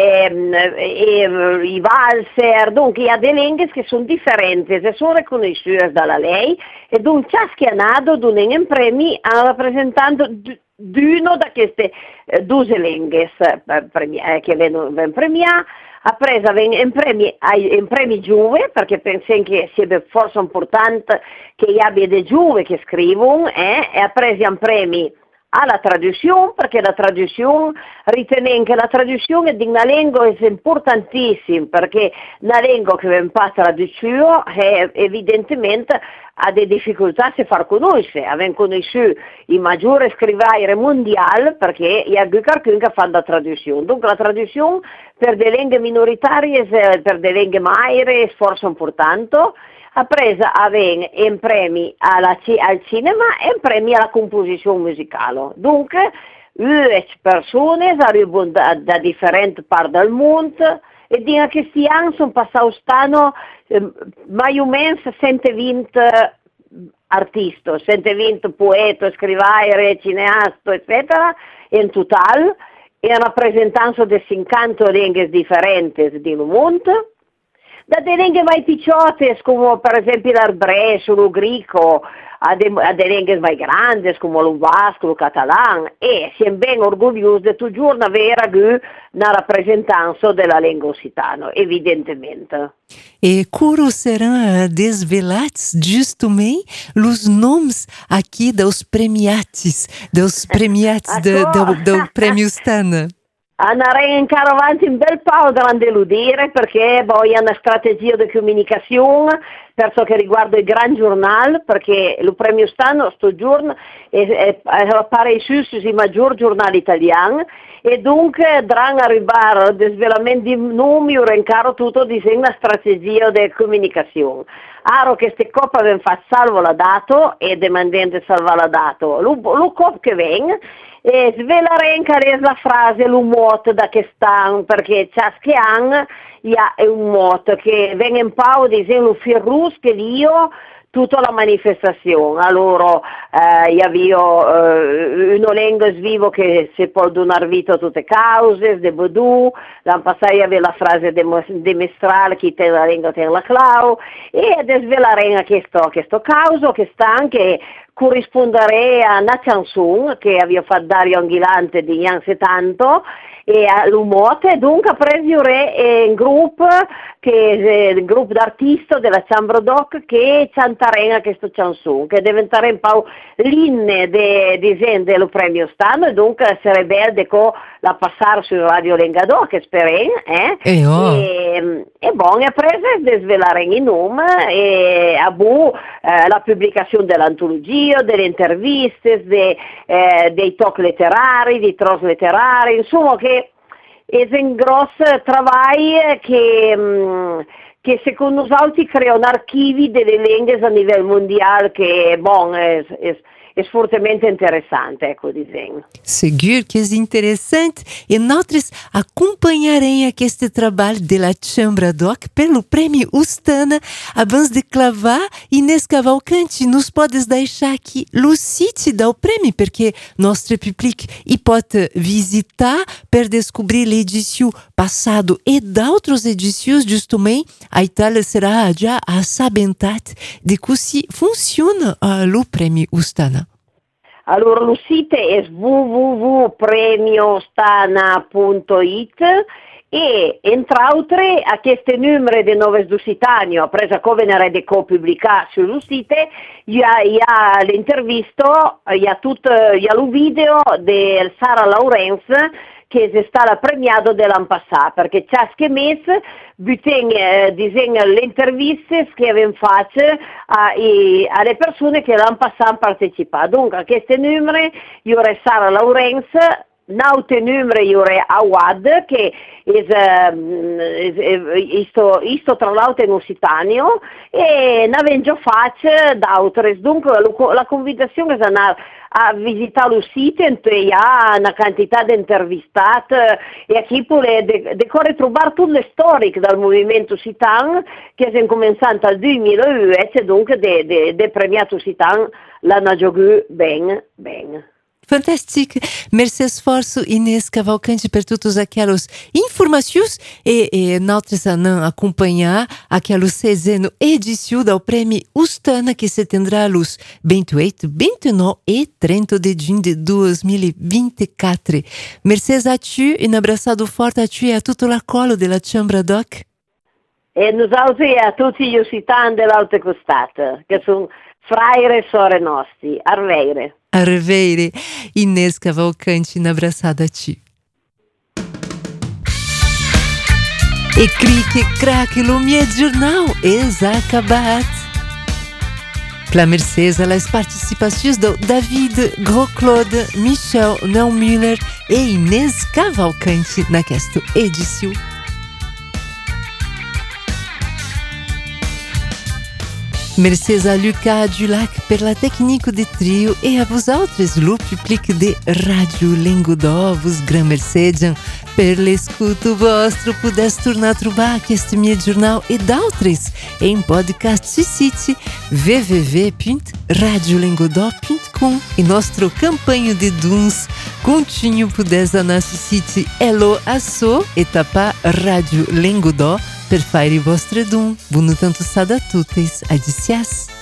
i valser, dunque hi ha delle lingue che sono differenti e sono riconosciute dalla lei e dunque ciascuno dona un premio rappresentando d'uno da queste 12 lingue che vengono premiate. Ha preso un premio giovane perché penso che sia forse importante che gli abbia dei giovani che scrivono e ha preso un premio alla traduzione perché la traduzione ritengo che la traduzione di una lingua è importantissima perché una lingua che viene pas traduzione evidentemente ha delle difficoltà a far conoscere, avendo conosciuto i maggiori scrivatori mondiali perché il y a qualcuno che fa la traduzione. Dunque la traduzione per delle lingue minoritarie, per delle lingue maire è forse importante. Ha preso un premio al cinema e un premio alla composizione musicale. Dunque, 10 persone arrivano da differenti parti del mondo e in questi anni sono passati mai o meno 120 artisti, 120 poeti, scrivatori, cineasti, eccetera, in totale. in rappresentanza di 50 lingue differenti di un mondo, da delle lingue mai picciotte come per esempio l'arbrescio, lo greco, a delle lingue mai grandi come lo basco, lo catalano, e siamo ben orgogliosi di tutto giorno avere una rappresentanza della lingua occitana, evidentemente. E quando saranno desvelados justamente os nomes aqui dos premiados do Prêmio Stana? Andrei ancora avanti un bel po' da deludere perché poi è una strategia di comunicazione per ciò che riguarda il Gran Giornale, perché il Premio Stana sto giorno appare sui maggiori giornali italiani e dunque dovranno arrivare al desvelamento di nomi o ancora tutto di una strategia di comunicazione. Aro che queste coppe vengono fatte salvo la dato e demandente salva la dato. Lo cop che viene e svelerei anche la frase, lo motto da che stanno, perché ciascun è un motto che viene in pau di un fil rouge che io tutta la manifestazione. Allora io una lingua vivo che si può donare vita a tutte le cause, de Bodù, l'anno passato aveva la frase de Mestral, chi te la lingua te la clau, e desvelare anche questo causa che sta anche corrispondere a una canzone che aveva fatto Dario Anghilante degli anni 70 e all'umote, e dunque ha preso un gruppo d'artisti della Ciambro Doc che canteranno questa canzone, che diventerà un po' l'inne dello Premio Stana, e dunque sarebbe bello la passare su Radio Lengadò, che speriamo, e buon, ha preso e svelare i nomi, e a la pubblicazione dell'antologia, delle interviste, dei talk letterari, dei tros letterari, insomma che è un grosso lavoro che secondo noi crea un archivio delle lingue a livello mondiale che è fortemente interessante, ecco, disegno. Seguro que é interessante e nós acompanharemos este trabalho da Ciambra Doc pelo Prêmio Ustana. Antes de clavar, Inês Cavalcante, nos podes deixar aqui o sítio do prêmio, porque nosso público pode visitar para descobrir a edição passada e de outras edições, justamente, a Itália será já assabentada de como funciona o Prêmio Ustana. Allora, il sito è www.premiostana.it e, entre altre, a questi numeri di Noves d'Occitania, a presa come ne pubblicati sul sito, il l'intervista, il video di Sara Laurenz, che è stata premiata dell'anno passato, perché ciascun mese disegna le interviste che abbiamo fatto alle persone che l'anno passato hanno partecipato. Dunque, a questi numeri, io ho Sara Laurenz, naute numeri io ho Awad, che è tra l'altro in Occitanio, e ne abbiamo già fatto d'altre. Dunque, la convitazione è a visitare il sito e ha una quantità di intervistati e a chi può trovare tutte le storie dal movimento occitano che è cominciato dal 2001 e dunque del premiato occitano l'hanno giocato ben. Fantástico. Merci esforço, Inês Cavalcante, por todas aquelas informações e nós vamos acompanhar aquela 16ª edição do Prêmio Ustana que se tendrá os 28, 29 e 30 de junho de 2024. Merci a ti, un abraçado forte a ti e a tutto la colo della Ciambra Doc. E noi a tutti gli occitani dell'Alta Costata, che sono fraire e sore nostri. Arveire. Arveire. Inês Cavalcante, un abraçado a ti. E cric e crac, lo mio giornal è acabat. Pela mercês às participações do David Gros-Claude, Michel Neumüller e Inês Cavalcante nesta edição. Mercês a Lucas Dulac per la technique de trio e a vos autres lo public de Radio Lengudó vos gran mercedian per l'escuto vostro pudes tornar a trobar aquest meu jornal e d'altres em podcast su site www.radiolengudó.com e nostro campanha de duns continue pudes a nosso site Elo Asso e tapar Radio Lengudó per fare vostre dun. Buonu tanto sada a tuttes. Adicias.